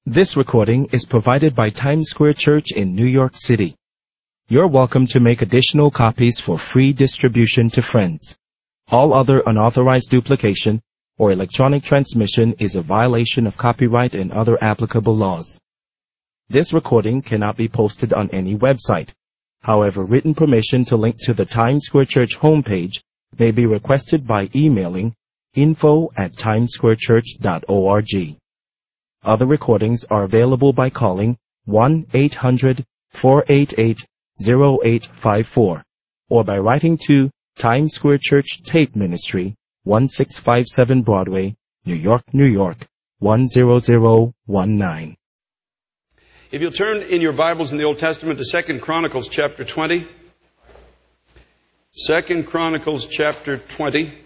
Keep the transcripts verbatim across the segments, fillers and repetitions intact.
This recording is provided by Times Square Church in New York City. You're welcome to make additional copies for free distribution to friends. All other unauthorized duplication or electronic transmission is a violation of copyright and other applicable laws. This recording cannot be posted on any website. However, written permission to link to the Times Square Church homepage may be requested by emailing info at timessquarechurch dot org. Other recordings are available by calling one eight hundred four eight eight zero eight five four or by writing to Times Square Church Tape Ministry, one six five seven Broadway, New York, New York, one zero zero one nine. If you'll turn in your Bibles in the Old Testament to Second Chronicles chapter twenty. Second Chronicles chapter twenty.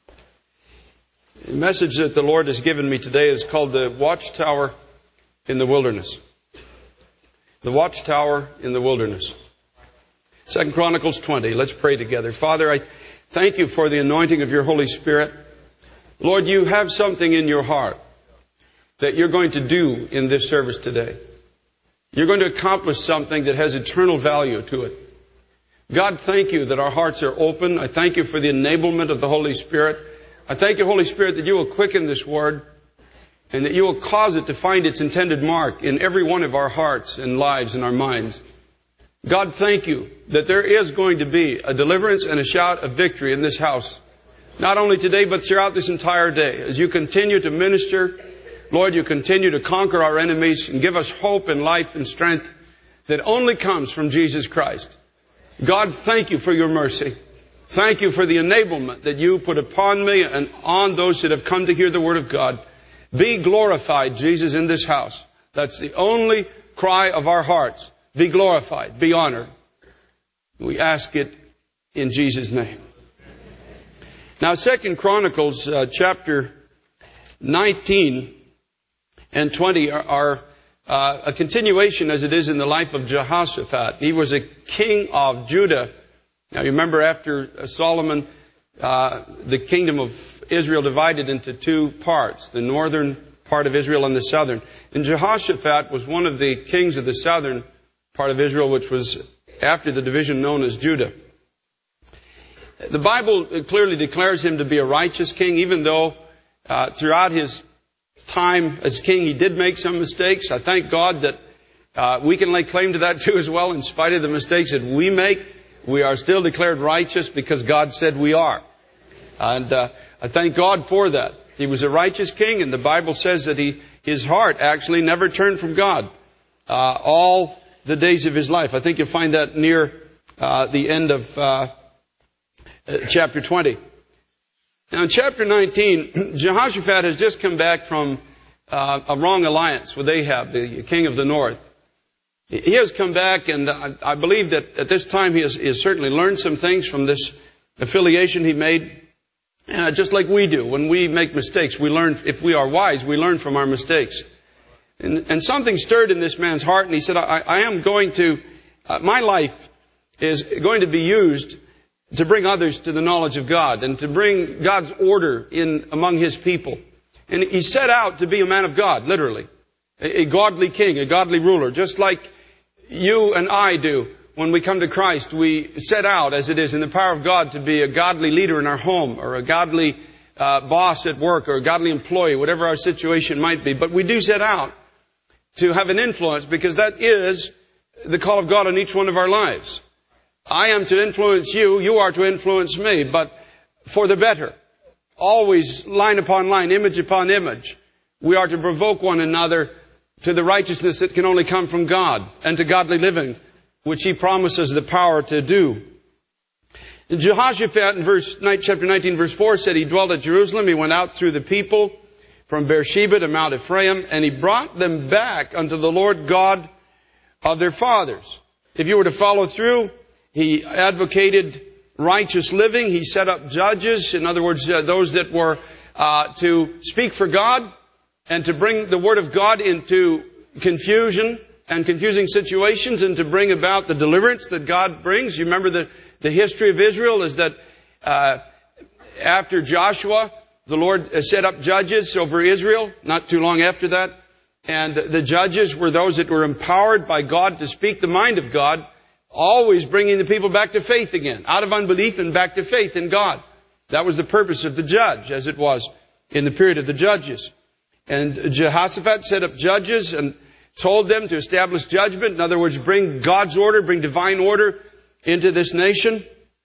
The message that the Lord has given me today is called the Watchtower in the Wilderness. The Watchtower in the Wilderness. Second Chronicles twenty. Let's pray together. Father, I thank you for the anointing of your Holy Spirit. Lord, you have something in your heart that you're going to do in this service today. You're going to accomplish something that has eternal value to it. God, thank you that our hearts are open. I thank you for the enablement of the Holy Spirit. I thank you, Holy Spirit, that you will quicken this word and that you will cause it to find its intended mark in every one of our hearts and lives and our minds. God, thank you that there is going to be a deliverance and a shout of victory in this house. Not only today, but throughout this entire day. As you continue to minister, Lord, you continue to conquer our enemies and give us hope and life and strength that only comes from Jesus Christ. God, thank you for your mercy. Thank you for the enablement that you put upon me and on those that have come to hear the Word of God. Be glorified, Jesus, in this house. That's the only cry of our hearts. Be glorified. Be honored. We ask it in Jesus' name. Now, Second Chronicles uh, chapter nineteen and twenty are, are uh, a continuation as it is in the life of Jehoshaphat. He was a king of Judah. Now, you remember after Solomon, uh, the kingdom of Israel divided into two parts, the northern part of Israel and the southern. And Jehoshaphat was one of the kings of the southern part of Israel, which was after the division known as Judah. The Bible clearly declares him to be a righteous king, even though uh, throughout his time as king he did make some mistakes. I thank God that uh, we can lay claim to that too as well. In spite of the mistakes that we make, we are still declared righteous because God said we are. And uh, I thank God for that. He was a righteous king, and the Bible says that he, his heart actually never turned from God uh, all the days of his life. I think you'll find that near uh, the end of uh, chapter twenty. Now in chapter nineteen, Jehoshaphat has just come back from uh, a wrong alliance with Ahab, the king of the north. He has come back, and I believe that at this time he has, he has certainly learned some things from this affiliation he made. Uh, just like we do. When we make mistakes, we learn, if we are wise, we learn from our mistakes. And, and something stirred in this man's heart, and he said, I, I am going to, uh, my life is going to be used to bring others to the knowledge of God and to bring God's order in among His people. And he set out to be a man of God, literally. A, a godly king, a godly ruler, just like you and I do. When we come to Christ, we set out, as it is in the power of God, to be a godly leader in our home or a godly uh, boss at work or a godly employee, whatever our situation might be. But we do set out to have an influence because that is the call of God on each one of our lives. I am to influence you, you are to influence me, but for the better. Always line upon line, image upon image. We are to provoke one another to the righteousness that can only come from God and to godly living, which He promises the power to do. And Jehoshaphat in verse, chapter nineteen, verse four said, he dwelt at Jerusalem. He went out through the people from Beersheba to Mount Ephraim, and he brought them back unto the Lord God of their fathers. If you were to follow through, he advocated righteous living. He set up judges, in other words, uh, those that were uh, to speak for God and to bring the Word of God into confusion and confusing situations and to bring about the deliverance that God brings. You remember the, the history of Israel is that uh, after Joshua, the Lord set up judges over Israel, not too long after that. And the judges were those that were empowered by God to speak the mind of God, always bringing the people back to faith again, out of unbelief and back to faith in God. That was the purpose of the judge, as it was in the period of the judges. And Jehoshaphat set up judges and told them to establish judgment. In other words, bring God's order, bring divine order into this nation.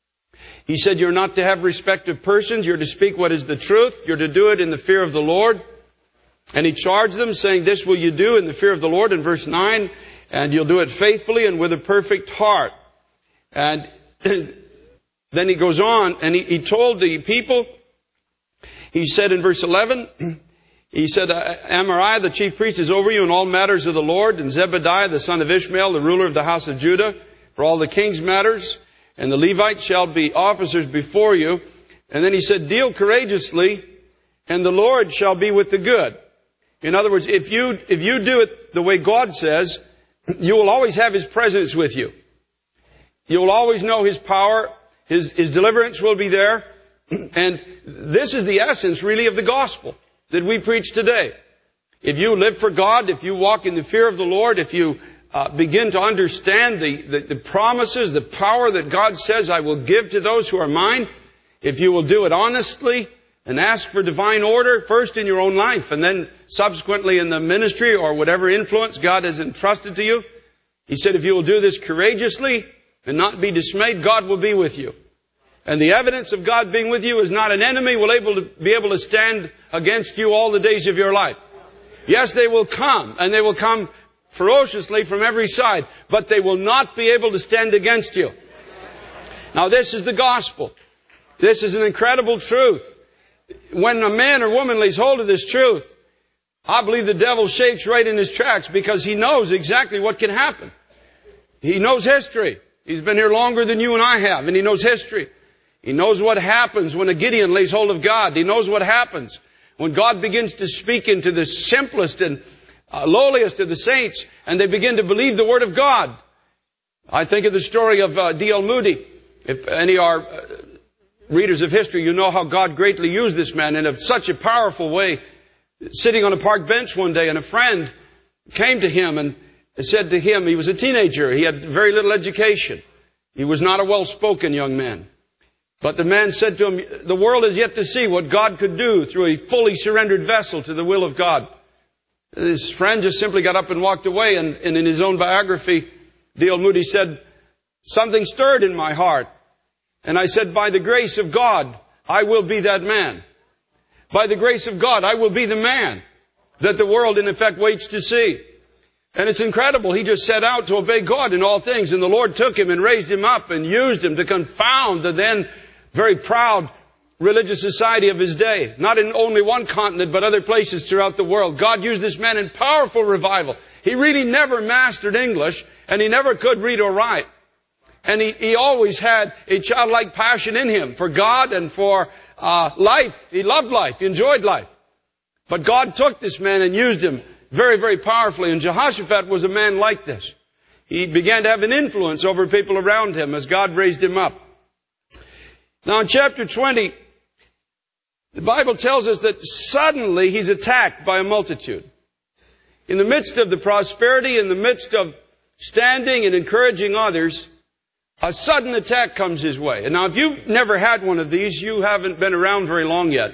He said, you're not to have respect of persons. You're to speak what is the truth. You're to do it in the fear of the Lord. And he charged them, saying, this will you do in the fear of the Lord, in verse nine, and you'll do it faithfully and with a perfect heart. And then he goes on, and he, he told the people, he said in verse eleven, he said, Amariah, the chief priest, is over you in all matters of the Lord, and Zebediah, the son of Ishmael, the ruler of the house of Judah, for all the king's matters, and the Levites shall be officers before you. And then he said, deal courageously, and the Lord shall be with the good. In other words, if you, if you do it the way God says, you will always have His presence with you. You will always know His power. His, His deliverance will be there. And this is the essence, really, of the gospel that we preach today. If you live for God, if you walk in the fear of the Lord, if you uh, begin to understand the, the, the promises, the power that God says, I will give to those who are mine, if you will do it honestly, and ask for divine order, first in your own life, and then subsequently in the ministry or whatever influence God has entrusted to you. He said, if you will do this courageously and not be dismayed, God will be with you. And the evidence of God being with you is not an enemy will able to be able to stand against you all the days of your life. Yes, they will come, and they will come ferociously from every side, but they will not be able to stand against you. Now, this is the gospel. This is an incredible truth. When a man or woman lays hold of this truth, I believe the devil shakes right in his tracks, because he knows exactly what can happen. He knows history. He's been here longer than you and I have, and he knows history. He knows what happens when a Gideon lays hold of God. He knows what happens when God begins to speak into the simplest and uh, lowliest of the saints, and they begin to believe the Word of God. I think of the story of uh, D L Moody. If any are uh, readers of history, you know how God greatly used this man in a, such a powerful way. Sitting on a park bench one day, and a friend came to him and said to him, he was a teenager, he had very little education. He was not a well-spoken young man. But the man said to him, the world is yet to see what God could do through a fully surrendered vessel to the will of God. His friend just simply got up and walked away, and, and in his own biography, D L Moody said, something stirred in my heart. And I said, by the grace of God, I will be that man. By the grace of God, I will be the man that the world in effect waits to see. And it's incredible. He just set out to obey God in all things. And the Lord took him and raised him up and used him to confound the then very proud religious society of his day. Not in only one continent, but other places throughout the world. God used this man in powerful revival. He really never mastered English, and he never could read or write. And he, he always had a childlike passion in him for God and for uh, life. He loved life. He enjoyed life. But God took this man and used him very, very powerfully. And Jehoshaphat was a man like this. He began to have an influence over people around him as God raised him up. Now in chapter twenty, the Bible tells us that suddenly he's attacked by a multitude. In the midst of the prosperity, in the midst of standing and encouraging others, a sudden attack comes his way. And now if you've never had one of these, you haven't been around very long yet.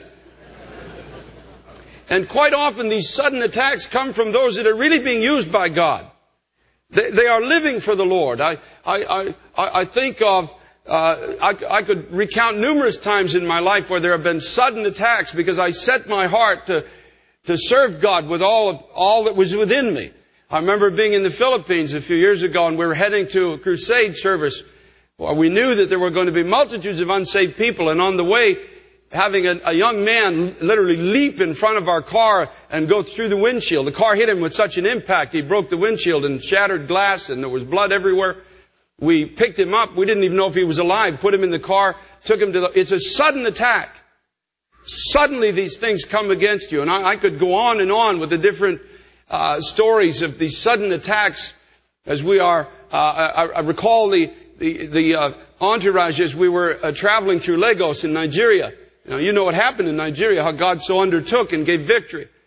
And quite often these sudden attacks come from those that are really being used by God. They, they are living for the Lord. I, I, I, I think of, uh, I, I could recount numerous times in my life where there have been sudden attacks because I set my heart to, to serve God with all of, all that was within me. I remember being in the Philippines a few years ago, and we were heading to a crusade service. Well, we knew that there were going to be multitudes of unsaved people, and on the way, having a, a young man literally leap in front of our car and go through the windshield. The car hit him with such an impact, he broke the windshield and shattered glass, and there was blood everywhere. We picked him up. We didn't even know if he was alive. Put him in the car, took him to the... It's a sudden attack. Suddenly these things come against you. And I, I could go on and on with the different uh, stories of these sudden attacks as we are... Uh, I, I recall the, the, the uh, entourage as we were uh, traveling through Lagos in Nigeria. Now, you know what happened in Nigeria, how God so undertook and gave victory.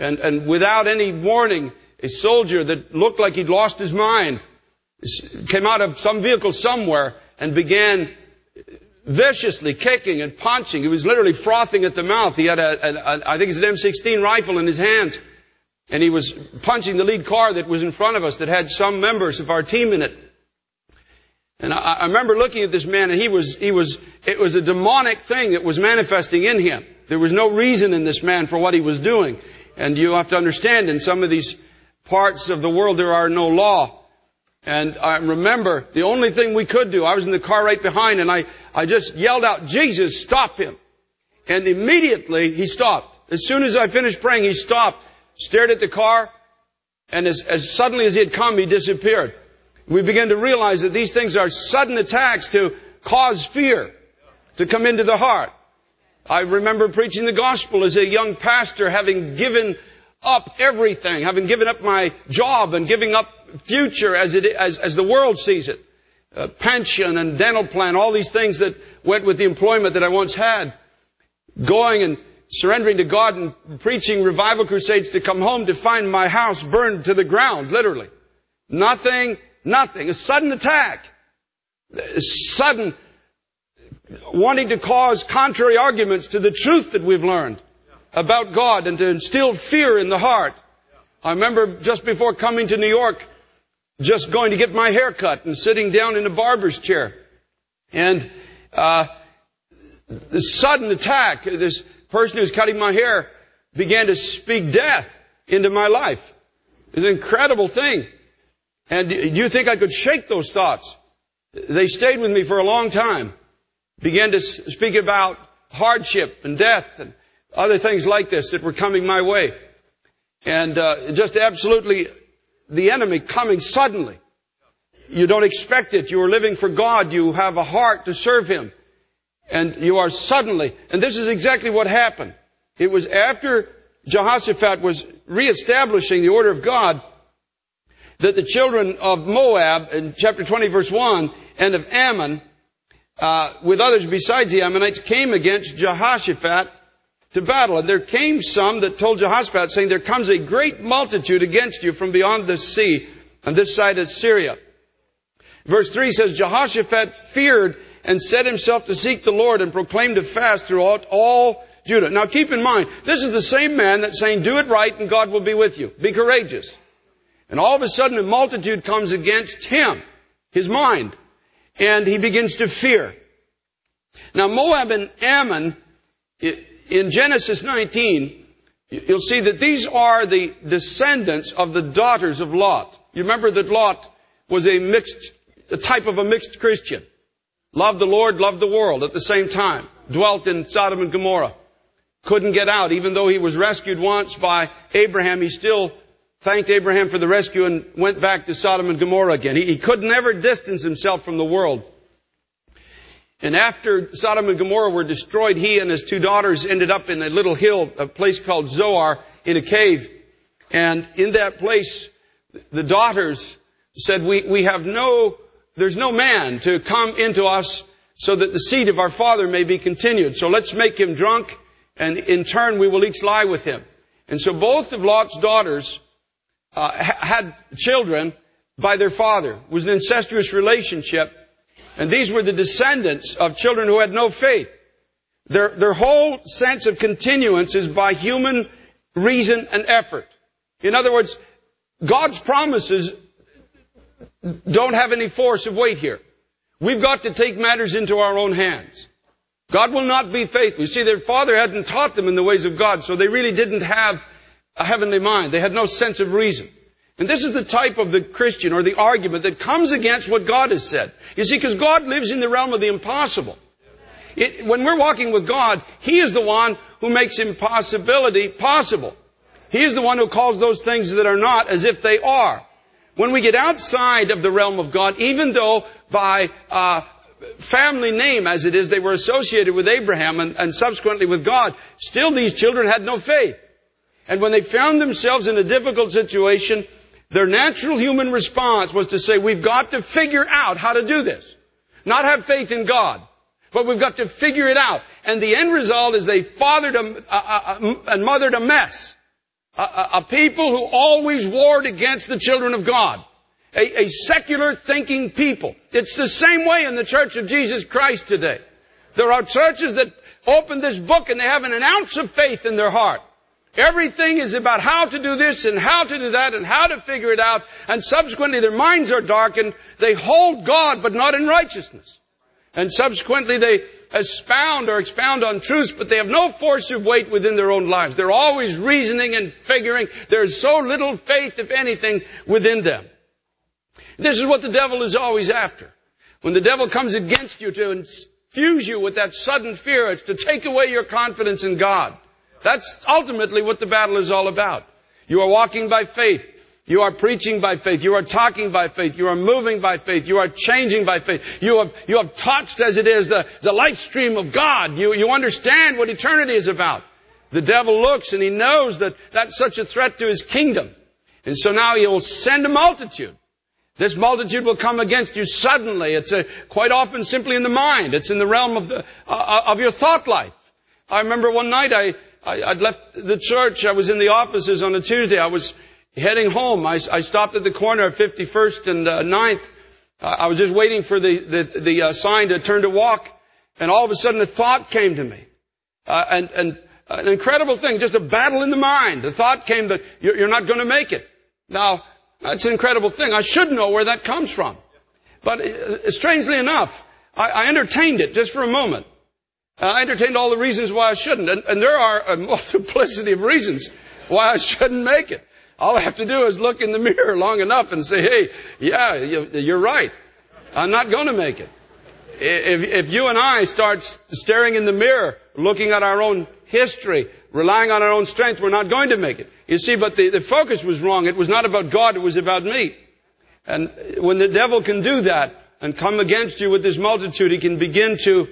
And, and without any warning, a soldier that looked like he'd lost his mind came out of some vehicle somewhere and began viciously kicking and punching. He was literally frothing at the mouth. He had a, a, a I think it's an M sixteen rifle in his hands. And he was punching the lead car that was in front of us that had some members of our team in it. And I, I remember looking at this man, and he was, he was, it was a demonic thing that was manifesting in him. There was no reason in this man for what he was doing. And you have to understand, in some of these parts of the world, there are no law. And I remember the only thing we could do, I was in the car right behind, and I, I just yelled out, "Jesus, stop him." And immediately he stopped. As soon as I finished praying, he stopped, stared at the car, and as, as suddenly as he had come, he disappeared. We began to realize that these things are sudden attacks to cause fear to come into the heart. I remember preaching the gospel as a young pastor, having given up everything, having given up my job and giving up future as it as, as the world sees it. Uh, pension and dental plan, all these things that went with the employment that I once had. Going and surrendering to God and preaching revival crusades to come home to find my house burned to the ground, literally. Nothing, nothing. A sudden attack. A sudden wanting to cause contrary arguments to the truth that we've learned about God and to instill fear in the heart. I remember just before coming to New York, just going to get my hair cut and sitting down in a barber's chair. And uh the sudden attack, this person who was cutting my hair began to speak death into my life. It was an incredible thing. And do you think I could shake those thoughts? They stayed with me for a long time. Began to speak about hardship and death and other things like this that were coming my way. And uh, just absolutely the enemy coming suddenly. You don't expect it. You are living for God. You have a heart to serve Him. And you are suddenly, and this is exactly what happened. It was after Jehoshaphat was reestablishing the order of God that the children of Moab, in chapter twenty, verse one, and of Ammon, uh, with others besides the Ammonites, came against Jehoshaphat to battle. And there came some that told Jehoshaphat, saying, "There comes a great multitude against you from beyond the sea, on this side of Syria." Verse three says, Jehoshaphat feared and set himself to seek the Lord and proclaimed a fast throughout all Judah. Now keep in mind, this is the same man that's saying, "Do it right and God will be with you. Be courageous." And all of a sudden a multitude comes against him, his mind, and he begins to fear. Now Moab and Ammon, in Genesis nineteen, you'll see that these are the descendants of the daughters of Lot. You remember that Lot was a mixed, a type of a mixed Christian. Loved the Lord, loved the world at the same time. Dwelt in Sodom and Gomorrah. Couldn't get out. Even though he was rescued once by Abraham, he still thanked Abraham for the rescue and went back to Sodom and Gomorrah again. He, he could never distance himself from the world. And after Sodom and Gomorrah were destroyed, he and his two daughters ended up in a little hill, a place called Zoar, in a cave. And in that place, the daughters said, we, we have no, there's no man to come into us so that the seed of our father may be continued. So let's make him drunk, and in turn we will each lie with him. And so both of Lot's daughters uh, had children by their father. It was an incestuous relationship. And these were the descendants of children who had no faith. Their, their whole sense of continuance is by human reason and effort. In other words, God's promises don't have any force of weight here. We've got to take matters into our own hands. God will not be faithful. You see, their father hadn't taught them in the ways of God, so they really didn't have a heavenly mind. They had no sense of reason. And this is the type of the Christian or the argument that comes against what God has said. You see, because God lives in the realm of the impossible. It, when we're walking with God, He is the one who makes impossibility possible. He is the one who calls those things that are not as if they are. When we get outside of the realm of God, even though by uh, family name as it is, they were associated with Abraham and, and subsequently with God, still these children had no faith. And when they found themselves in a difficult situation, their natural human response was to say, we've got to figure out how to do this. Not have faith in God, but we've got to figure it out. And the end result is they fathered a, a, a, and mothered a mess. A, a, a people who always warred against the children of God. A, a secular thinking people. It's the same way in the Church of Jesus Christ today. There are churches that open this book and they haven't an ounce of faith in their heart. Everything is about how to do this and how to do that and how to figure it out. And subsequently their minds are darkened. They hold God but not in righteousness. And subsequently they expound or expound on truths, but they have no force of weight within their own lives. They're always reasoning and figuring. There's so little faith, if anything, within them. This is what the devil is always after. When the devil comes against you to infuse you with that sudden fear, it's to take away your confidence in God. That's ultimately what the battle is all about. You are walking by faith. You are preaching by faith. You are talking by faith. You are moving by faith. You are changing by faith. You have, you have touched, as it is, the, the life stream of God. You, you understand what eternity is about. The devil looks and he knows that that's such a threat to his kingdom. And so now he will send a multitude. This multitude will come against you suddenly. It's a, quite often simply in the mind. It's in the realm of the, uh, of your thought life. I remember one night I, I, I'd left the church. I was in the offices on a Tuesday. I was heading home. I, I stopped at the corner of fifty-first and uh, ninth. Uh, I was just waiting for the, the, the uh, sign to turn to walk. And all of a sudden a thought came to me. Uh, and, and an incredible thing, just a battle in the mind. The thought came that you're, you're not going to make it. Now, that's an incredible thing. I should know where that comes from. But uh, strangely enough, I, I entertained it just for a moment. Uh, I entertained all the reasons why I shouldn't. And, and there are a multiplicity of reasons why I shouldn't make it. All I have to do is look in the mirror long enough and say, hey, yeah, you, you're right. I'm not going to make it. If, if you and I start staring in the mirror, looking at our own history, relying on our own strength, we're not going to make it. You see, but the, the focus was wrong. It was not about God, it was about me. And when the devil can do that and come against you with this multitude, he can begin to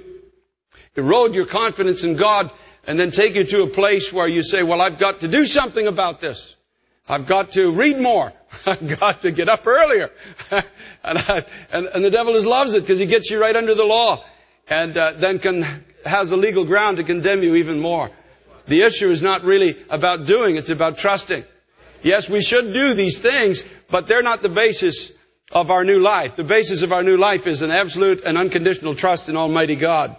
erode your confidence in God and then take you to a place where you say, well, I've got to do something about this. I've got to read more. I've got to get up earlier. and, I, and, and the devil just loves it because he gets you right under the law and uh, then can, has a legal ground to condemn you even more. The issue is not really about doing, it's about trusting. Yes, we should do these things, but they're not the basis of our new life. The basis of our new life is an absolute and unconditional trust in Almighty God.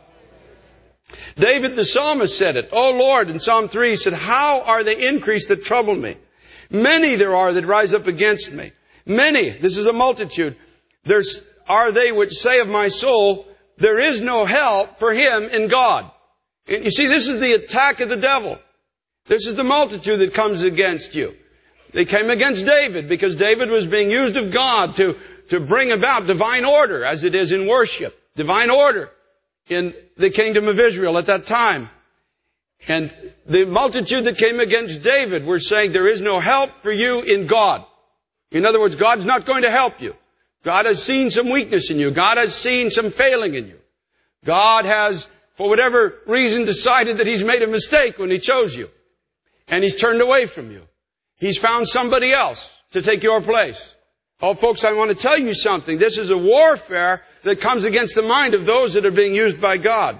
David the psalmist said it. Oh Lord, in Psalm three, he said, how are they increased that trouble me? Many there are that rise up against me. Many, this is a multitude. There's, are they which say of my soul, there is no help for him in God. And you see, this is the attack of the devil. This is the multitude that comes against you. They came against David because David was being used of God to, to bring about divine order as it is in worship. Divine order in the kingdom of Israel at that time. And the multitude that came against David were saying there is no help for you in God. In other words, God's not going to help you. God has seen some weakness in you. God has seen some failing in you. God has, for whatever reason, decided that He's made a mistake when He chose you. And He's turned away from you. He's found somebody else to take your place. Oh, folks, I want to tell you something. This is a warfare that comes against the mind of those that are being used by God.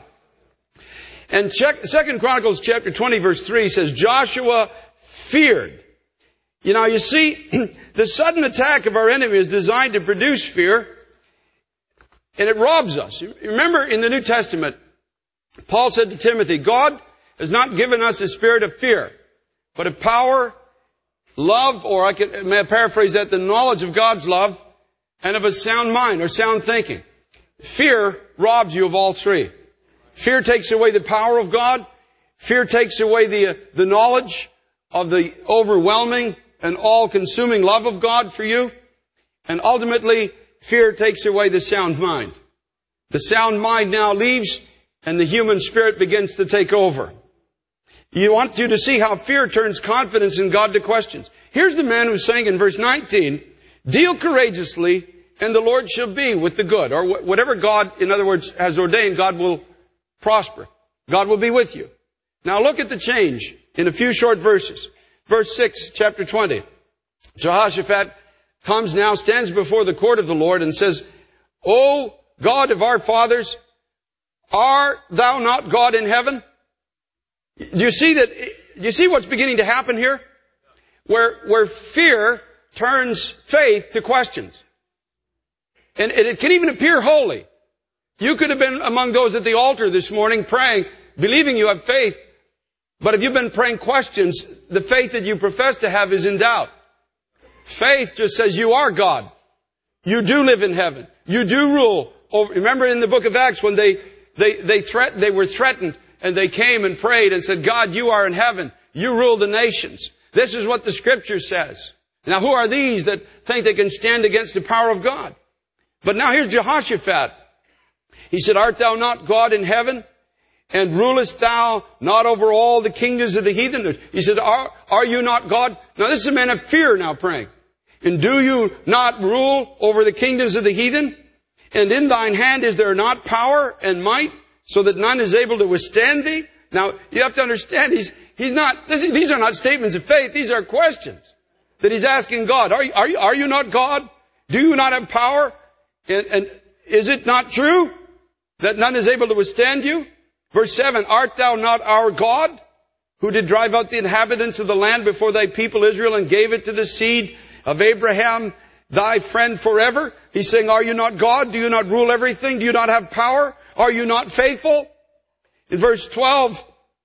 And check, Second Chronicles chapter twenty verse three says, Joshua feared. You know, you see, the sudden attack of our enemy is designed to produce fear, and it robs us. Remember in the New Testament, Paul said to Timothy, God has not given us a spirit of fear, but of power, love, or I can, may I paraphrase that, the knowledge of God's love, and of a sound mind or sound thinking. Fear robs you of all three. Fear takes away the power of God. Fear takes away the, the knowledge of the overwhelming and all-consuming love of God for you. And ultimately, fear takes away the sound mind. The sound mind now leaves and the human spirit begins to take over. You want you to see how fear turns confidence in God to questions. Here's the man who's saying in verse nineteen, deal courageously and the Lord shall be with the good. Or whatever God, in other words, has ordained, God will prosper. God will be with you. Now look at the change in a few short verses. Verse six, chapter twenty. Jehoshaphat comes now, stands before the court of the Lord and says, O God of our fathers, art thou not God in heaven? Do you see that? Do you see what's beginning to happen here? where, where fear turns faith to questions. And, and it can even appear holy. You could have been among those at the altar this morning praying, believing you have faith. But if you've been praying questions, the faith that you profess to have is in doubt. Faith just says you are God. You do live in heaven. You do rule over. Remember in the book of Acts when they, they, they threat, they were threatened and they came and prayed and said, God, you are in heaven. You rule the nations. This is what the scripture says. Now who are these that think they can stand against the power of God? But now here's Jehoshaphat. He said, art thou not God in heaven? And rulest thou not over all the kingdoms of the heathen? He said, are, are you not God? Now this is a man of fear now praying. And do you not rule over the kingdoms of the heathen? And in thine hand is there not power and might, so that none is able to withstand thee? Now, you have to understand, he's, he's not, this, these are not statements of faith, these are questions that he's asking God. Are you, are you, are you not God? Do you not have power? And, and is it not true that none is able to withstand you? Verse seven, art thou not our God, who did drive out the inhabitants of the land before thy people Israel and gave it to the seed of Abraham, thy friend forever? He's saying, are you not God? Do you not rule everything? Do you not have power? Are you not faithful? In verse twelve,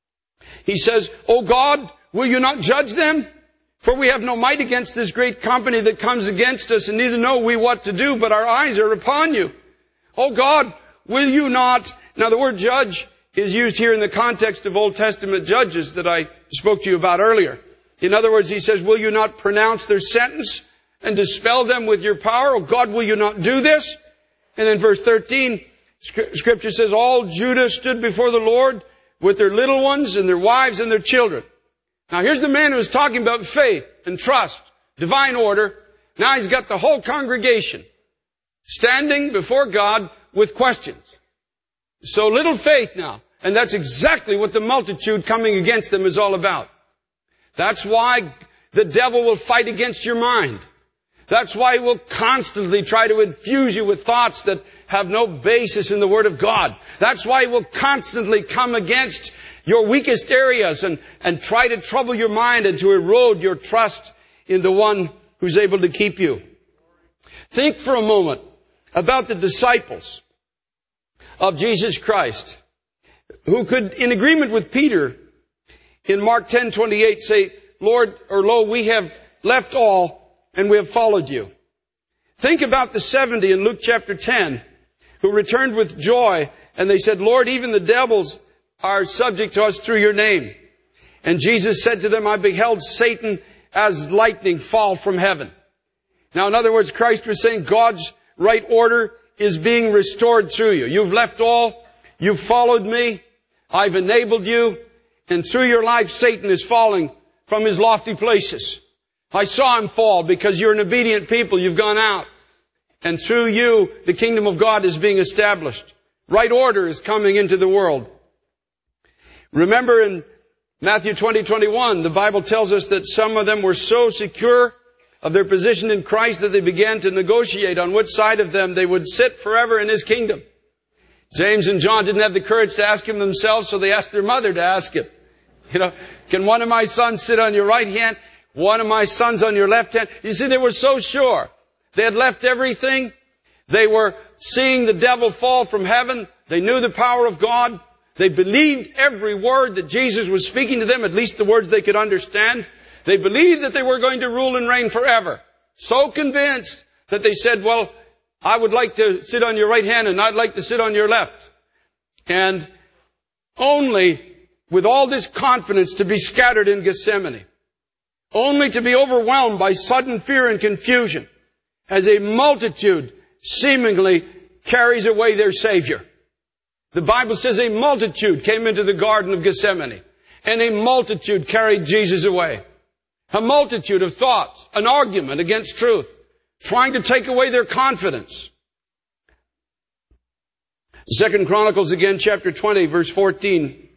he says, O God, will you not judge them? For we have no might against this great company that comes against us, and neither know we what to do, but our eyes are upon you. O God, will you not... Now the word judge is used here in the context of Old Testament judges that I spoke to you about earlier. In other words, he says, will you not pronounce their sentence and dispel them with your power? Oh God, will you not do this? And then verse thirteen, Scripture says, all Judah stood before the Lord with their little ones and their wives and their children. Now here's the man who was talking about faith and trust, divine order. Now he's got the whole congregation standing before God with questions. So little faith now. And that's exactly what the multitude coming against them is all about. That's why the devil will fight against your mind. That's why he will constantly try to infuse you with thoughts that have no basis in the Word of God. That's why he will constantly come against your weakest areas and, and try to trouble your mind and to erode your trust in the one who's able to keep you. Think for a moment about the disciples of Jesus Christ, who could, in agreement with Peter, in Mark ten twenty-eight, say, Lord, or lo, we have left all and we have followed you. Think about the seventy in Luke chapter ten, who returned with joy, and they said, Lord, even the devils are subject to us through your name. And Jesus said to them, I beheld Satan as lightning fall from heaven. Now, in other words, Christ was saying God's right order is being restored through you. You've left all. You've followed me. I've enabled you. And through your life, Satan is falling from his lofty places. I saw him fall because you're an obedient people. You've gone out. And through you, the kingdom of God is being established. Right order is coming into the world. Remember in Matthew twenty, twenty-one, the Bible tells us that some of them were so secure of their position in Christ that they began to negotiate on which side of them they would sit forever in His kingdom. James and John didn't have the courage to ask Him themselves, so they asked their mother to ask Him. You know, can one of my sons sit on your right hand, one of my sons on your left hand? You see, they were so sure. They had left everything. They were seeing the devil fall from heaven. They knew the power of God. They believed every word that Jesus was speaking to them, at least the words they could understand. They believed that they were going to rule and reign forever. So convinced that they said, well, I would like to sit on your right hand and I'd like to sit on your left. And only with all this confidence to be scattered in Gethsemane. Only to be overwhelmed by sudden fear and confusion as a multitude seemingly carries away their Savior. The Bible says a multitude came into the Garden of Gethsemane and a multitude carried Jesus away. A multitude of thoughts, an argument against truth, trying to take away their confidence. Second Chronicles again, chapter twenty, verse fourteen.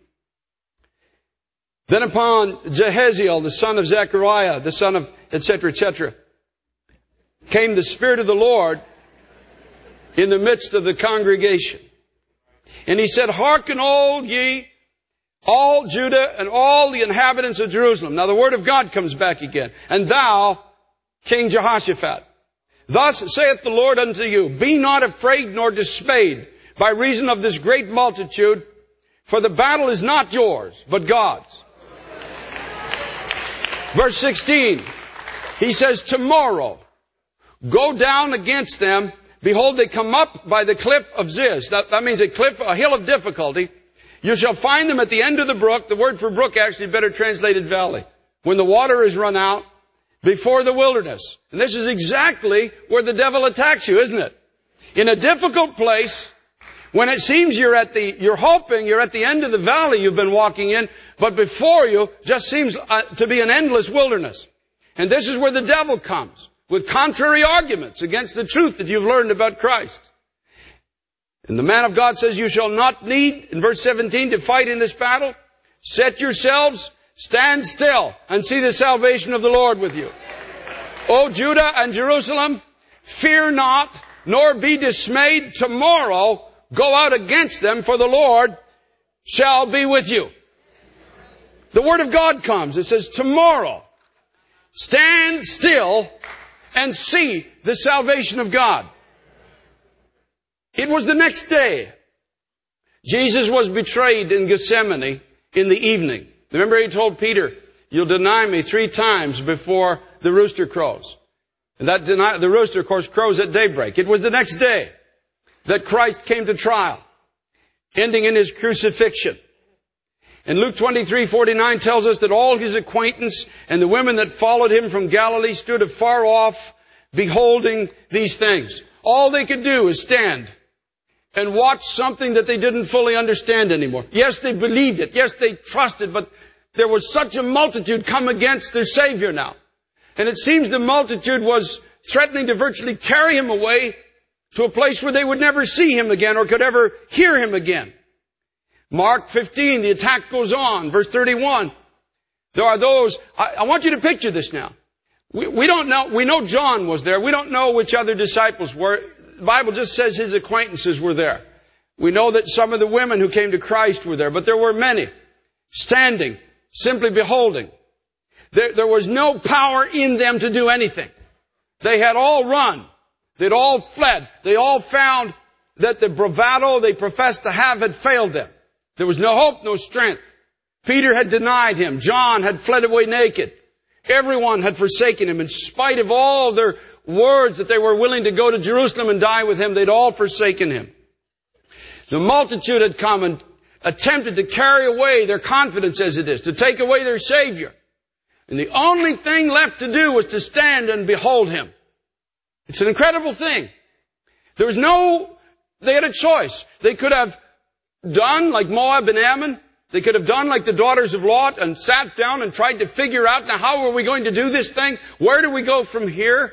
Then upon Jehaziel, the son of Zechariah, the son of et cetera, et cetera, came the Spirit of the Lord in the midst of the congregation. And he said, hearken all ye, all Judah and all the inhabitants of Jerusalem. Now the word of God comes back again. And thou, King Jehoshaphat, thus saith the Lord unto you, be not afraid nor dismayed by reason of this great multitude, for the battle is not yours, but God's. Verse sixteen, he says, tomorrow, go down against them. Behold, they come up by the cliff of Ziz. That, that means a cliff, a hill of difficulty. You shall find them at the end of the brook. The word for brook actually better translated valley. When the water is run out, before the wilderness. And this is exactly where the devil attacks you, isn't it? In a difficult place, when it seems you're at the, you're hoping you're at the end of the valley you've been walking in, but before you just seems uh, to be an endless wilderness. And this is where the devil comes, with contrary arguments against the truth that you've learned about Christ. And the man of God says, you shall not need, in verse seventeen, to fight in this battle. Set yourselves, stand still, and see the salvation of the Lord with you. O Judah and Jerusalem, fear not, nor be dismayed. Tomorrow go out against them, for the Lord shall be with you. The word of God comes. It says, tomorrow, stand still and see the salvation of God. It was the next day. Jesus was betrayed in Gethsemane in the evening. Remember he told Peter, you'll deny me three times before the rooster crows. And that deny, the rooster, of course, crows at daybreak. It was the next day that Christ came to trial, ending in his crucifixion. And Luke twenty-three forty-nine tells us that all his acquaintance and the women that followed him from Galilee stood afar off, beholding these things. All they could do is stand and watch something that they didn't fully understand anymore. Yes, they believed it. Yes, they trusted, but there was such a multitude come against their Savior now. And it seems the multitude was threatening to virtually carry him away to a place where they would never see him again or could ever hear him again. Mark fifteen, the attack goes on. Verse thirty-one. There are those, I, I want you to picture this now. We, we don't know, we know John was there. We don't know which other disciples were. The Bible just says his acquaintances were there. We know that some of the women who came to Christ were there, but there were many standing, simply beholding. There, there was no power in them to do anything. They had all run. They'd all fled. They all found that the bravado they professed to have had failed them. There was no hope, no strength. Peter had denied him. John had fled away naked. Everyone had forsaken him. In spite of all their words that they were willing to go to Jerusalem and die with him, they'd all forsaken him. The multitude had come and attempted to carry away their confidence as it is, to take away their Savior. And the only thing left to do was to stand and behold him. It's an incredible thing. There was no, they had a choice. They could have done like Moab and Ammon. They could have done like the daughters of Lot and sat down and tried to figure out, now how are we going to do this thing? Where do we go from here?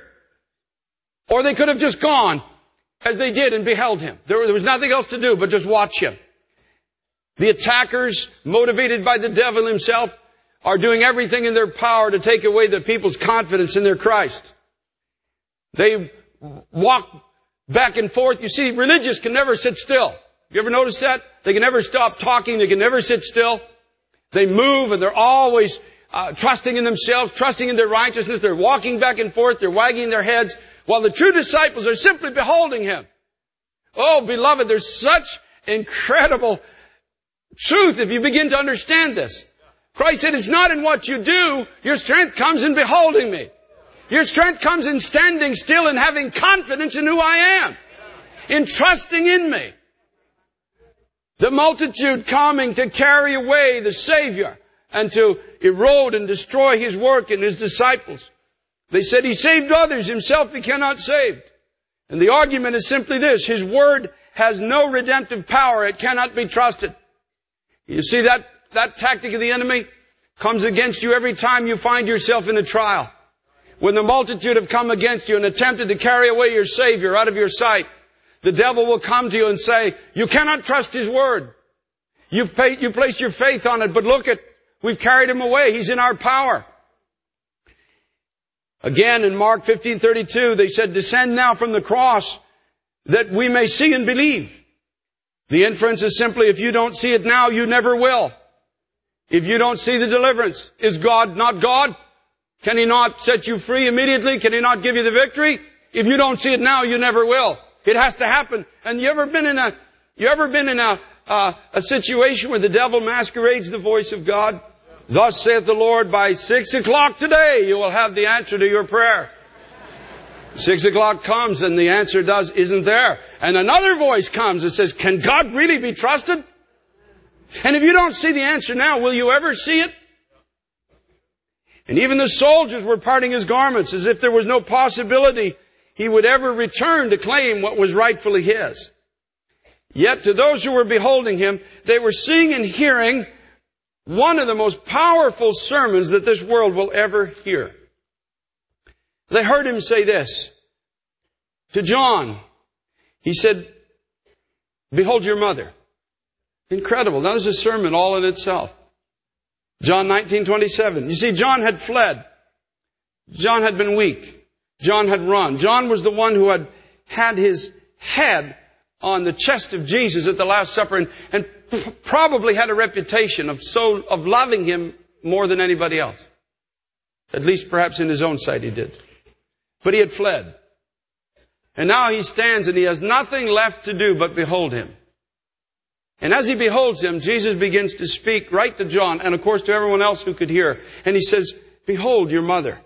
Or they could have just gone as they did and beheld him. There, there was nothing else to do but just watch him. The attackers, motivated by the devil himself, are doing everything in their power to take away the people's confidence in their Christ. They walk back and forth. You see, religious can never sit still. You ever notice that? They can never stop talking. They can never sit still. They move and they're always uh, trusting in themselves, trusting in their righteousness. They're walking back and forth. They're wagging their heads while the true disciples are simply beholding him. Oh, beloved, there's such incredible truth if you begin to understand this. Christ said, it's not in what you do. Your strength comes in beholding me. Your strength comes in standing still and having confidence in who I am. In trusting in me. The multitude coming to carry away the Savior and to erode and destroy his work and his disciples. They said he saved others, himself he cannot save. And the argument is simply this: his word has no redemptive power. It cannot be trusted. You see, that, that tactic of the enemy comes against you every time you find yourself in a trial. When the multitude have come against you and attempted to carry away your Savior out of your sight, the devil will come to you and say, you cannot trust his word. You've paid, you placed your faith on it, but look at, we've carried him away. He's in our power. Again, in Mark fifteen thirty-two, they said, descend now from the cross that we may see and believe. The inference is simply, if you don't see it now, you never will. If you don't see the deliverance, is God not God? Can He not set you free immediately? Can He not give you the victory? If you don't see it now, you never will. It has to happen. And you ever been in a, you ever been in a, uh, a situation where the devil masquerades the voice of God? Thus saith the Lord, by six o'clock today, you will have the answer to your prayer. Six o'clock comes and the answer does, isn't there. And another voice comes and says, can God really be trusted? And if you don't see the answer now, will you ever see it? And even the soldiers were parting his garments as if there was no possibility he would ever return to claim what was rightfully his. Yet to those who were beholding him, they were seeing and hearing one of the most powerful sermons that this world will ever hear. They heard him say this to John. He said, behold your mother. Incredible. That was a sermon all in itself. John nineteen twenty-seven. You see, John had fled. John had been weak. John had run. John was the one who had had his head on the chest of Jesus at the Last Supper and, and p- probably had a reputation of so of loving Him more than anybody else. At least perhaps in his own sight he did. But he had fled. And now he stands and he has nothing left to do but behold Him. And as he beholds Him, Jesus begins to speak right to John and of course to everyone else who could hear. And He says, behold your mother.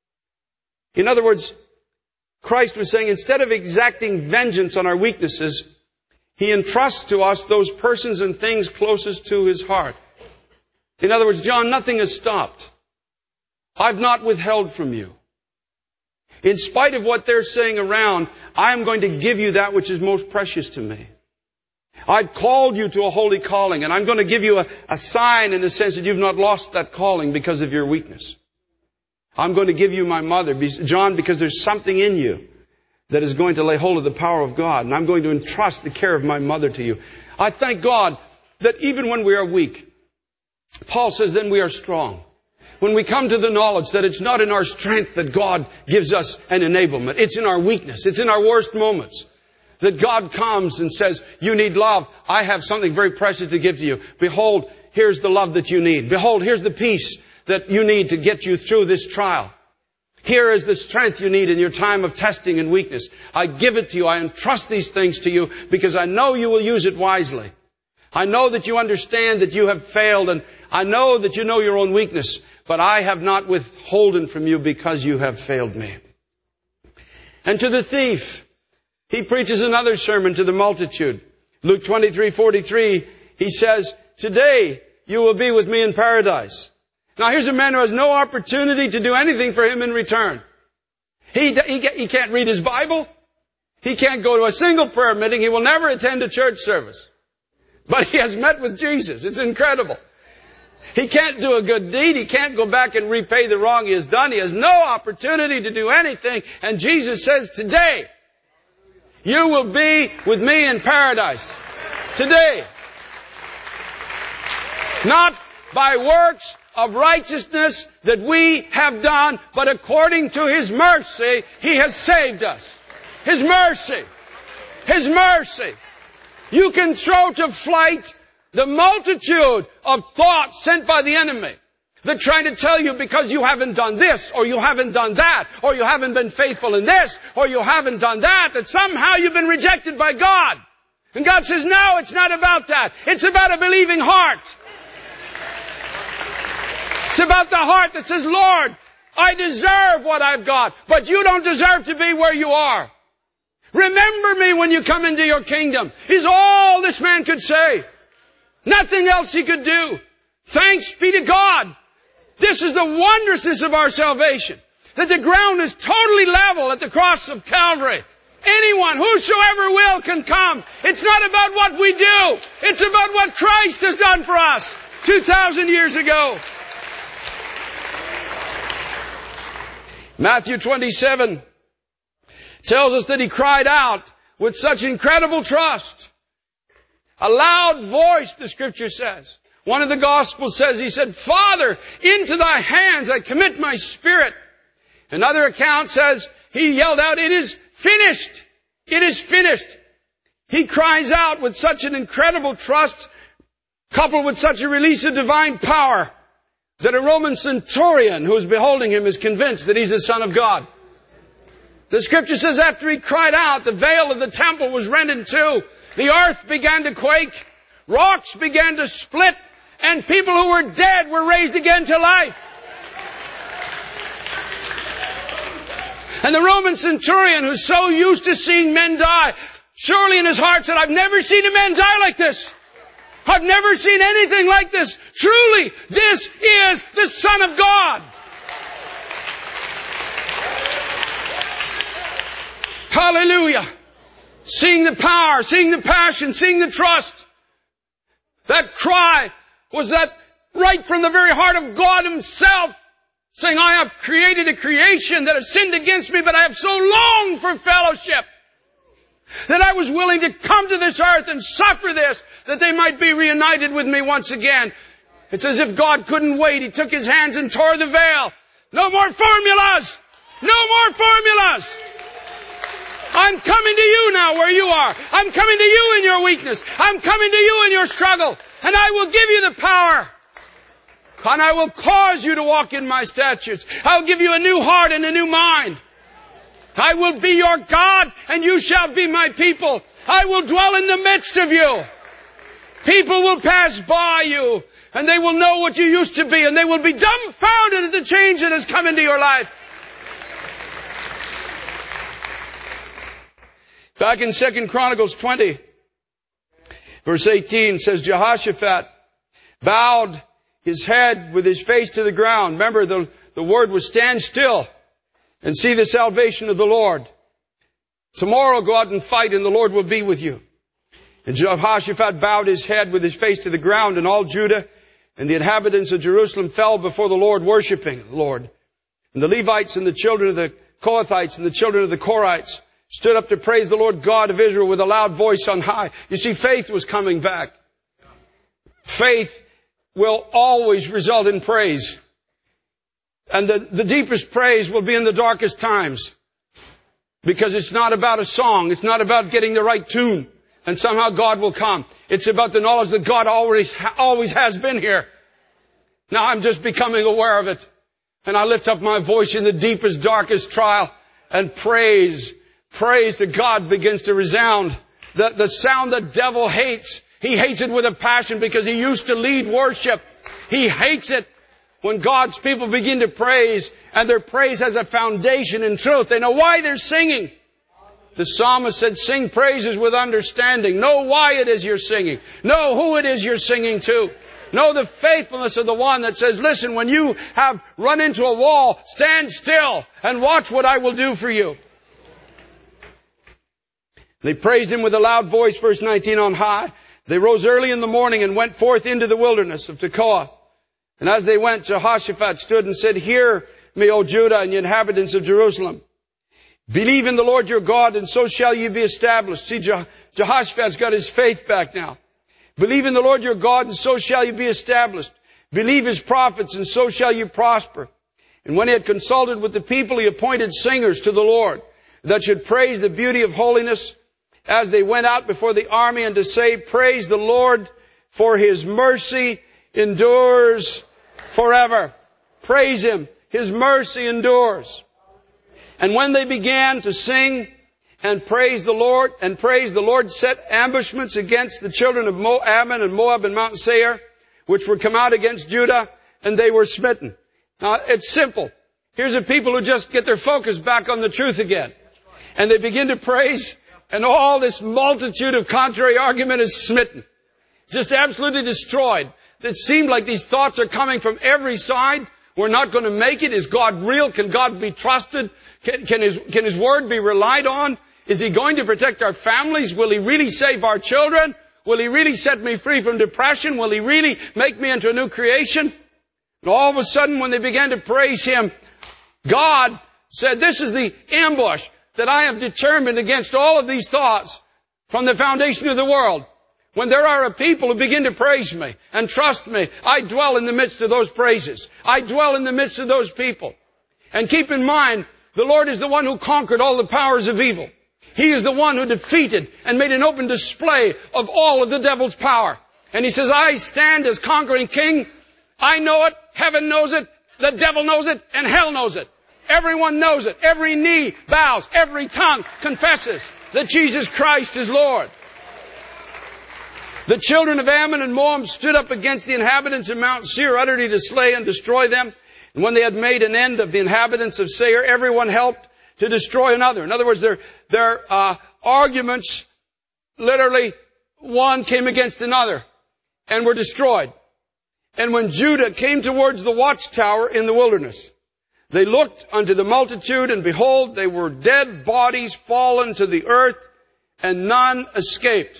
In other words, Christ was saying instead of exacting vengeance on our weaknesses, He entrusts to us those persons and things closest to His heart. In other words, John, nothing has stopped. I've not withheld from you. In spite of what they're saying around, I am going to give you that which is most precious to me. I've called you to a holy calling, and I'm going to give you a, a sign in the sense that you've not lost that calling because of your weakness. I'm going to give you my mother, John, because there's something in you that is going to lay hold of the power of God, and I'm going to entrust the care of my mother to you. I thank God that even when we are weak, Paul says, then we are strong. When we come to the knowledge that it's not in our strength that God gives us an enablement. It's in our weakness. It's in our worst moments. That God comes and says, you need love. I have something very precious to give to you. Behold, here's the love that you need. Behold, here's the peace that you need to get you through this trial. Here is the strength you need in your time of testing and weakness. I give it to you. I entrust these things to you because I know you will use it wisely. I know that you understand that you have failed, and I know that you know your own weakness, but I have not withholden from you because you have failed me. And to the thief, he preaches another sermon to the multitude. Luke twenty-three forty-three, he says, today you will be with me in paradise. Now here's a man who has no opportunity to do anything for him in return. He, he, he can't read his Bible. He can't go to a single prayer meeting. He will never attend a church service. But he has met with Jesus. It's incredible. He can't do a good deed. He can't go back and repay the wrong he has done. He has no opportunity to do anything. And Jesus says, today, you will be with me in paradise. Today. Not by works of righteousness that we have done, but according to His mercy, He has saved us. His mercy. His mercy. You can throw to flight the multitude of thoughts sent by the enemy. They're trying to tell you because you haven't done this, or you haven't done that, or you haven't been faithful in this, or you haven't done that, that somehow you've been rejected by God. And God says, no, it's not about that. It's about a believing heart. It's about the heart that says, Lord, I deserve what I've got, but you don't deserve to be where you are. Remember me when you come into your kingdom, is all this man could say. Nothing else he could do. Thanks be to God. This is the wondrousness of our salvation. That the ground is totally level at the cross of Calvary. Anyone, whosoever will, can come. It's not about what we do. It's about what Christ has done for us two thousand years ago. Matthew twenty-seven tells us that He cried out with such incredible trust. A loud voice, the Scripture says. One of the Gospels says, He said, Father, into Thy hands I commit my spirit. Another account says, He yelled out, it is finished. It is finished. He cries out with such an incredible trust, coupled with such a release of divine power that a Roman centurion who is beholding him is convinced that he's the Son of God. The Scripture says after he cried out, the veil of the temple was rent in two. The earth began to quake. Rocks began to split. And people who were dead were raised again to life. And the Roman centurion, who's so used to seeing men die, surely in his heart said, I've never seen a man die like this. I've never seen anything like this. Truly, this is the Son of God. Hallelujah. Seeing the power, seeing the passion, seeing the trust. That cry was that right from the very heart of God Himself, saying, I have created a creation that has sinned against me, but I have so longed for fellowship that I was willing to come to this earth and suffer this, that they might be reunited with me once again. It's as if God couldn't wait. He took His hands and tore the veil. No more formulas! No more formulas! I'm coming to you now where you are. I'm coming to you in your weakness. I'm coming to you in your struggle. And I will give you the power. And I will cause you to walk in my statutes. I'll give you a new heart and a new mind. I will be your God and you shall be my people. I will dwell in the midst of you. People will pass by you and they will know what you used to be and they will be dumbfounded at the change that has come into your life. Back in Second Chronicles twenty, verse eighteen says, Jehoshaphat bowed his head with his face to the ground. Remember, the, the word was stand still and see the salvation of the Lord. Tomorrow go out and fight and the Lord will be with you. And Jehoshaphat bowed his head with his face to the ground, and all Judah and the inhabitants of Jerusalem fell before the Lord, worshiping the Lord. And the Levites and the children of the Kohathites and the children of the Korites stood up to praise the Lord God of Israel with a loud voice on high. You see, faith was coming back. Faith will always result in praise. And the, the deepest praise will be in the darkest times. Because it's not about a song. It's not about getting the right tune. And somehow God will come. It's about the knowledge that God always, always has been here. Now I'm just becoming aware of it. And I lift up my voice in the deepest, darkest trial. And praise, praise to God begins to resound. The, the sound the devil hates. He hates it with a passion because he used to lead worship. He hates it when God's people begin to praise, and their praise has a foundation in truth. They know why they're singing. The psalmist said, sing praises with understanding. Know why it is you're singing. Know who it is you're singing to. Know the faithfulness of the one that says, listen, when you have run into a wall, stand still and watch what I will do for you. They praised him with a loud voice, verse nineteen, on high. They rose early in the morning and went forth into the wilderness of Tekoa. And as they went, Jehoshaphat stood and said, hear me, O Judah and the inhabitants of Jerusalem. Believe in the Lord your God, and so shall you be established. See, Jehoshaphat's got his faith back now. Believe in the Lord your God, and so shall you be established. Believe his prophets, and so shall you prosper. And when he had consulted with the people, he appointed singers to the Lord that should praise the beauty of holiness as they went out before the army, and to say, praise the Lord, for his mercy endures forever. Praise him. His mercy endures. And when they began to sing and praise the Lord, and praise the Lord, set ambushments against the children of Ammon and Moab and Mount Seir, which were come out against Judah, and they were smitten. Now, it's simple. Here's a people who just get their focus back on the truth again. And they begin to praise, and all this multitude of contrary argument is smitten. Just absolutely destroyed. It seemed like these thoughts are coming from every side. We're not going to make it. Is God real? Can God be trusted? Can, can His, can His Word be relied on? Is He going to protect our families? Will He really save our children? Will He really set me free from depression? Will He really make me into a new creation? And all of a sudden, when they began to praise Him, God said, this is the ambush that I have determined against all of these thoughts from the foundation of the world. When there are a people who begin to praise me and trust me, I dwell in the midst of those praises. I dwell in the midst of those people. And keep in mind, the Lord is the one who conquered all the powers of evil. He is the one who defeated and made an open display of all of the devil's power. And he says, I stand as conquering king. I know it. Heaven knows it. The devil knows it. And hell knows it. Everyone knows it. Every knee bows. Every tongue confesses that Jesus Christ is Lord. The children of Ammon and Moab stood up against the inhabitants of Mount Seir, utterly to slay and destroy them. And when they had made an end of the inhabitants of Seir, everyone helped to destroy another. In other words, their, their uh, arguments, literally, one came against another and were destroyed. And when Judah came towards the watchtower in the wilderness, they looked unto the multitude, and behold, they were dead bodies fallen to the earth, and none escaped.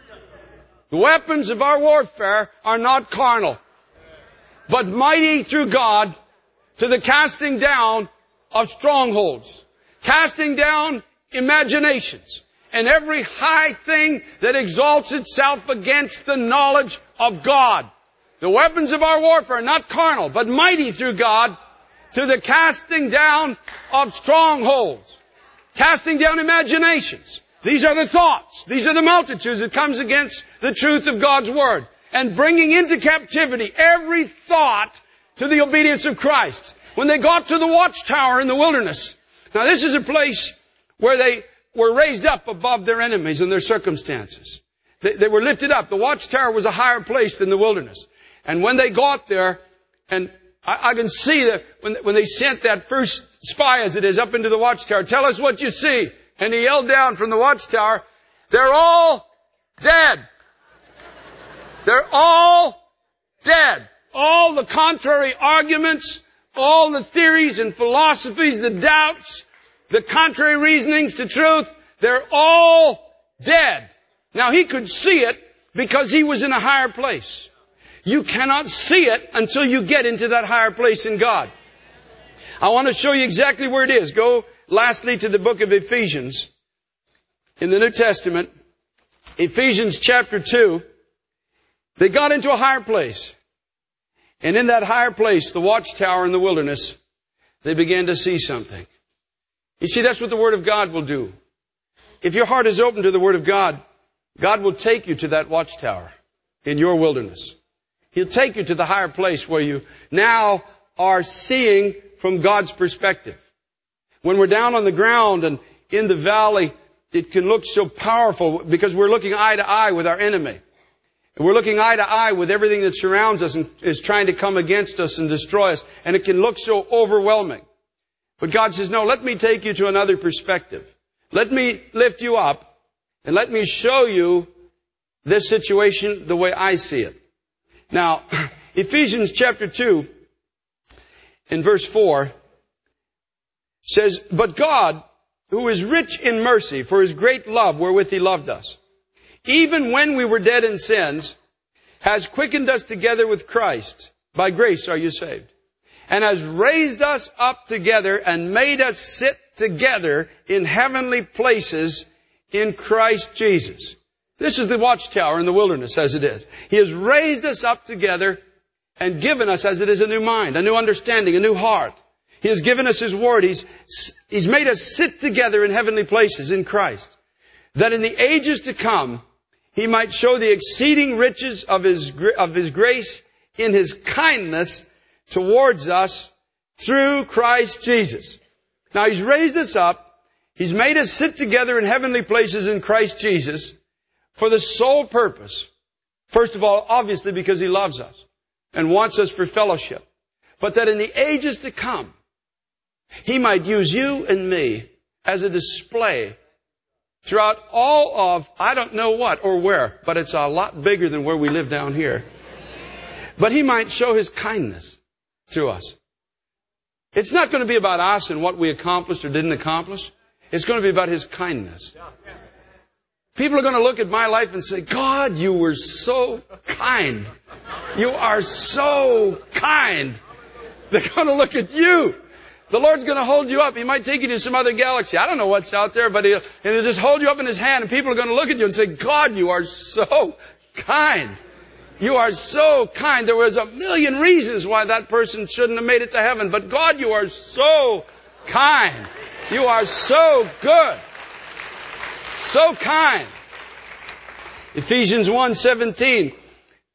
The weapons of our warfare are not carnal, but mighty through God to the casting down of strongholds, casting down imaginations, and every high thing that exalts itself against the knowledge of God. The weapons of our warfare are not carnal, but mighty through God to the casting down of strongholds, casting down imaginations. These are the thoughts. These are the multitudes that comes against the truth of God's Word. And bringing into captivity every thought to the obedience of Christ. When they got to the watchtower in the wilderness. Now this is a place where they were raised up above their enemies and their circumstances. They, they were lifted up. The watchtower was a higher place than the wilderness. And when they got there, and I, I can see that when, when they sent that first spy, as it is, up into the watchtower, tell us what you see. And he yelled down from the watchtower, they're all dead. They're all dead. All the contrary arguments, all the theories and philosophies, the doubts, the contrary reasonings to truth, they're all dead. Now he could see it because he was in a higher place. You cannot see it until you get into that higher place in God. I want to show you exactly where it is. Go lastly to the book of Ephesians in the New Testament. Ephesians chapter two. They got into a higher place. And in that higher place, the watchtower in the wilderness, they began to see something. You see, that's what the Word of God will do. If your heart is open to the Word of God, God will take you to that watchtower in your wilderness. He'll take you to the higher place where you now are seeing from God's perspective. When we're down on the ground and in the valley, it can look so powerful because we're looking eye to eye with our enemy. And we're looking eye to eye with everything that surrounds us and is trying to come against us and destroy us. And it can look so overwhelming. But God says, no, let me take you to another perspective. Let me lift you up and let me show you this situation the way I see it. Now, Ephesians chapter two, in verse four, says, but God, who is rich in mercy for His great love wherewith He loved us, even when we were dead in sins, has quickened us together with Christ. By grace are you saved. And has raised us up together and made us sit together in heavenly places in Christ Jesus. This is the watchtower in the wilderness as it is. He has raised us up together and given us as it is a new mind, a new understanding, a new heart. He has given us His Word. He's, He's made us sit together in heavenly places in Christ. That in the ages to come, He might show the exceeding riches of His, of His grace in His kindness towards us through Christ Jesus. Now He's raised us up. He's made us sit together in heavenly places in Christ Jesus for the sole purpose. First of all, obviously because He loves us and wants us for fellowship. But that in the ages to come, He might use you and me as a display throughout all of, I don't know what or where, but it's a lot bigger than where we live down here. But He might show His kindness through us. It's not going to be about us and what we accomplished or didn't accomplish. It's going to be about His kindness. People are going to look at my life and say, God, you were so kind. You are so kind. They're going to look at you. The Lord's going to hold you up. He might take you to some other galaxy. I don't know what's out there, but He'll, and He'll just hold you up in His hand, and people are going to look at you and say, God, you are so kind. You are so kind. There was a million reasons why that person shouldn't have made it to heaven, but God, you are so kind. You are so good. So kind. Ephesians one seventeen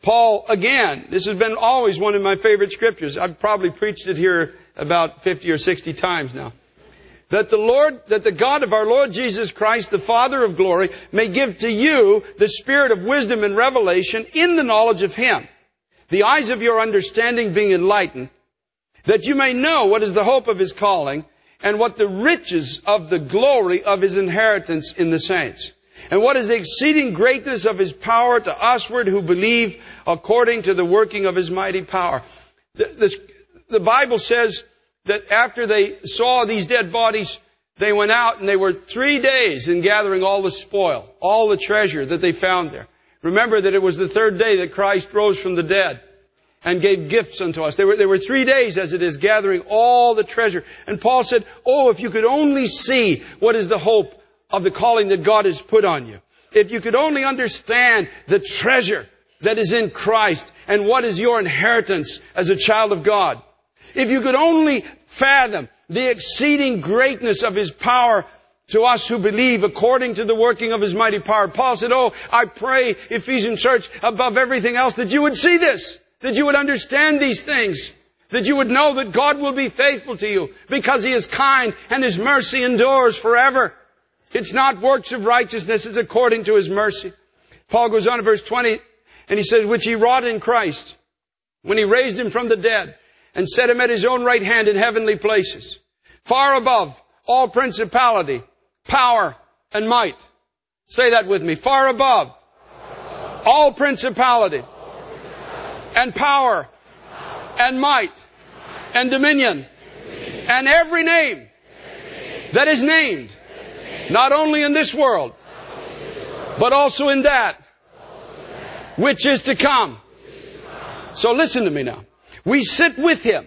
Paul, again, this has been always one of my favorite scriptures. I've probably preached it here about fifty or sixty times now. That the Lord, that the God of our Lord Jesus Christ, the Father of glory, may give to you the spirit of wisdom and revelation in the knowledge of Him, the eyes of your understanding being enlightened, that you may know what is the hope of His calling, and what the riches of the glory of His inheritance in the saints, and what is the exceeding greatness of His power to usward who believe, according to the working of His mighty power. The, the, the Bible says that after they saw these dead bodies, they went out and they were three days in gathering all the spoil, all the treasure that they found there. Remember that it was the third day that Christ rose from the dead and gave gifts unto us. There were, there were three days, as it is, gathering all the treasure. And Paul said, oh, if you could only see what is the hope of the calling that God has put on you. If you could only understand the treasure that is in Christ and what is your inheritance as a child of God. If you could only fathom the exceeding greatness of His power to us who believe according to the working of His mighty power. Paul said, oh, I pray, Ephesian church, above everything else, that you would see this, that you would understand these things, that you would know that God will be faithful to you because He is kind and His mercy endures forever. It's not works of righteousness, it's according to His mercy. Paul goes on in verse twenty, and he says, which He wrought in Christ, when He raised Him from the dead, and set Him at His own right hand in heavenly places, far above all principality, power, and might. Say that with me. Far above, far above. all principality, all principality. And, power, and power, and might, and, and dominion, dominion, and every name, every name that is named, that is named not only in this world, this world but also in that, also in that which is to come. Which is to come. So listen to me now. We sit with Him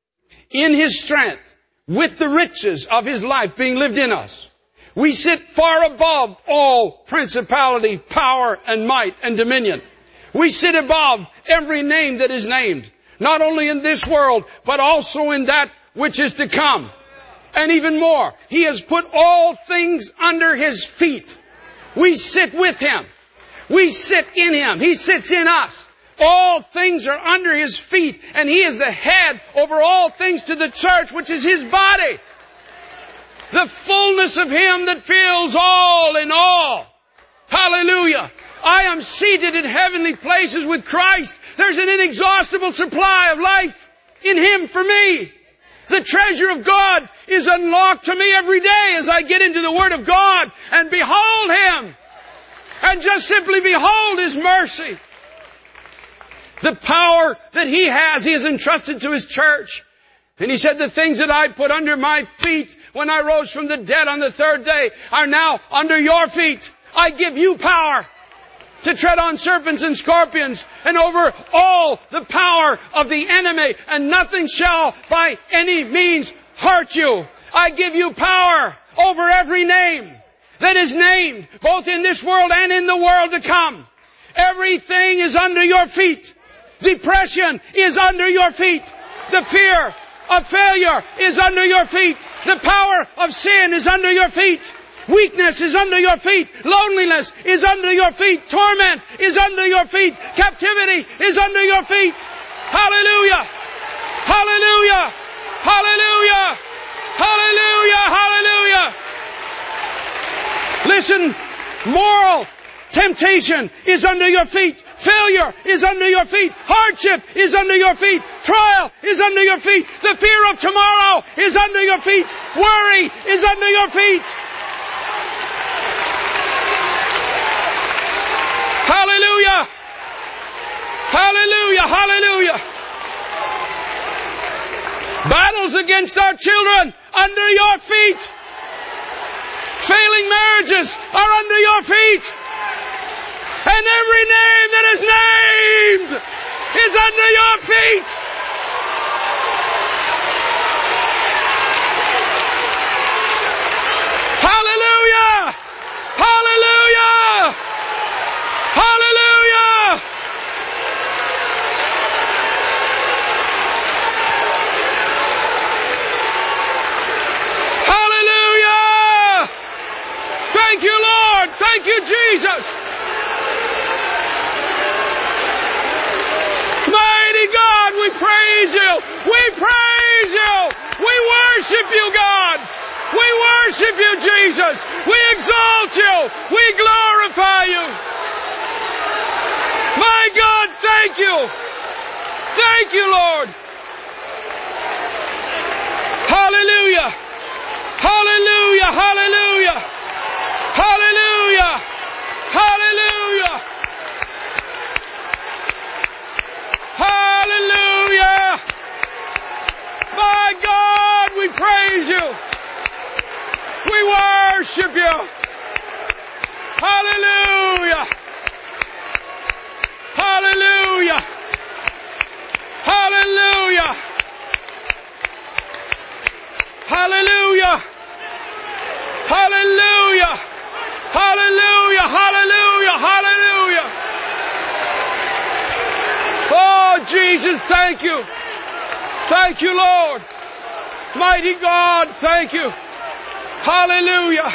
in His strength, with the riches of His life being lived in us. We sit far above all principality, power, and might, and dominion. We sit above every name that is named, not only in this world, but also in that which is to come. And even more, He has put all things under His feet. We sit with Him. We sit in Him. He sits in us. All things are under His feet, and He is the head over all things to the church, which is His body. The fullness of Him that fills all in all. Hallelujah. I am seated in heavenly places with Christ. There's an inexhaustible supply of life in Him for me. The treasure of God is unlocked to me every day as I get into the Word of God and behold Him. And just simply behold His mercy. The power that He has, He has entrusted to His church. And He said, the things that I put under my feet when I rose from the dead on the third day are now under your feet. I give you power to tread on serpents and scorpions and over all the power of the enemy, and nothing shall by any means hurt you. I give you power over every name that is named, both in this world and in the world to come. Everything is under your feet. Depression is under your feet. The fear of failure is under your feet. The power of sin is under your feet. Weakness is under your feet. Loneliness is under your feet. Torment is under your feet. Captivity is under your feet. Hallelujah! Hallelujah! Hallelujah! Hallelujah! Hallelujah! Listen, moral temptation is under your feet. Failure is under your feet. Hardship is under your feet. Trial is under your feet. The fear of tomorrow is under your feet. Worry is under your feet. Hallelujah! Hallelujah! Hallelujah! Battles against our children under your feet. Failing marriages are under your feet. And every name that is named is under your feet. Hallelujah! Hallelujah! Hallelujah! Hallelujah! Thank you, Lord. Thank you, Jesus. Mighty God, we praise you. We praise you. We worship you, God. We worship you, Jesus. We exalt you. We glorify you. My God, thank you. Thank you, Lord. Hallelujah. Hallelujah. Hallelujah. Hallelujah. Hallelujah. Hallelujah. My God, we praise you. We worship you. Hallelujah. Hallelujah. Hallelujah. Hallelujah. Hallelujah. Hallelujah. Hallelujah. Hallelujah. Oh, Jesus, thank you. Thank you, Lord. Mighty God, thank you. Hallelujah.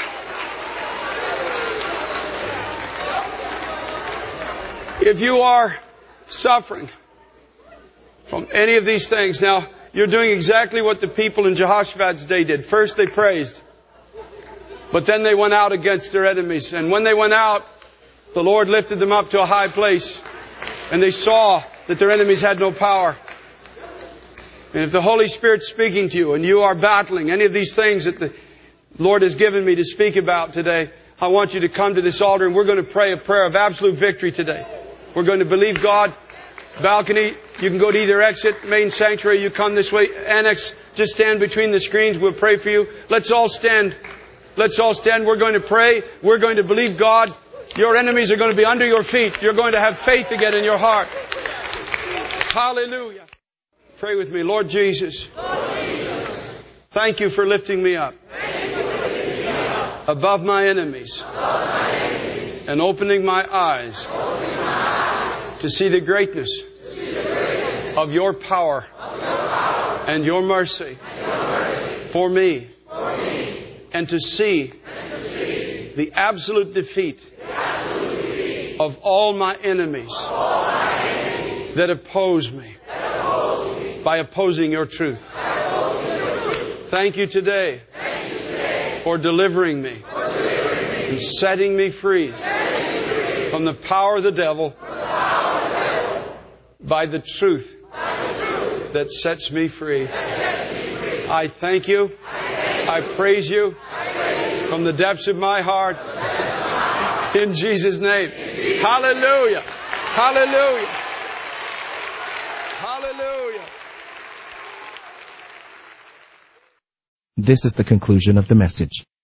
If you are suffering from any of these things, now, you're doing exactly what the people in Jehoshaphat's day did. First they praised, but then they went out against their enemies. And when they went out, the Lord lifted them up to a high place, and they saw that their enemies had no power. And if the Holy Spirit's speaking to you and you are battling any of these things that the Lord has given me to speak about today, I want you to come to this altar and we're going to pray a prayer of absolute victory today. We're going to believe God. Balcony, you can go to either exit. Main sanctuary, you come this way. Annex, just stand between the screens. We'll pray for you. Let's all stand. Let's all stand. We're going to pray. We're going to believe God. Your enemies are going to be under your feet. You're going to have faith again in your heart. Hallelujah. Pray with me. Lord Jesus, Lord Jesus, thank you for lifting me up, thank you for lifting me up above my enemies, above my enemies, and opening my eyes, opening my eyes to see the greatness, to see the greatness of your power, of your power and your mercy, and your mercy for me, for me, and to see, and to see the absolute defeat, the absolute defeat of all my enemies, of all my enemies that oppose me, that oppose me by opposing your truth. by opposing your truth. Thank you today, Thank you today for delivering me for delivering me and setting me free setting me free from the power of the devil from the power of the devil by the truth by the truth that sets me free. that sets me free. I thank you. I thank I praise you I praise you from the depths of my heart. In Jesus' name. Hallelujah. Hallelujah. Hallelujah. This is the conclusion of the message.